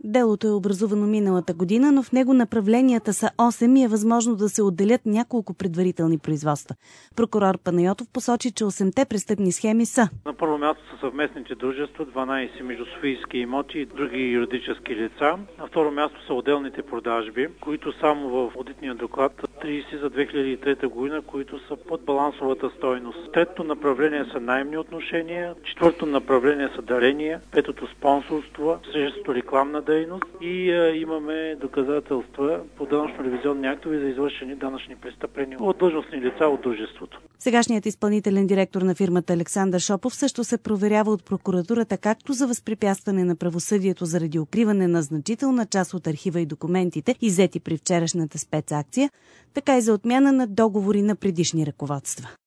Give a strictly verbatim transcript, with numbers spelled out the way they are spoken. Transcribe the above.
Делото е образувано миналата година, но в него направленията са осем и е възможно да се отделят няколко предварителни производства. Прокурор Панайотов посочи, че осемте престъпни схеми са: на първо място са съвместните дружества, дванайсет между софийски имоти и други юридически лица. На второ място са отделните продажби, които само в одитния доклад трийсет за две хиляди и трета година, които са под балансовата стойност. Третото направление са наемни отношения, четвъртото направление са дарения, петото спонсорство, шестото рекламна дейност и а, имаме доказателства по данъчно-ревизионни актове за извършени данъчни престъпления от длъжностни лица от дружеството. Сегашният изпълнителен директор на фирмата Александър Шопов също се проверява от прокуратурата както за възпрепятстване на правосъдието заради укриване на значителна част от архива и документите, иззети при вчерашната спецакция, така и за отмяна на договори на предишни ръководства.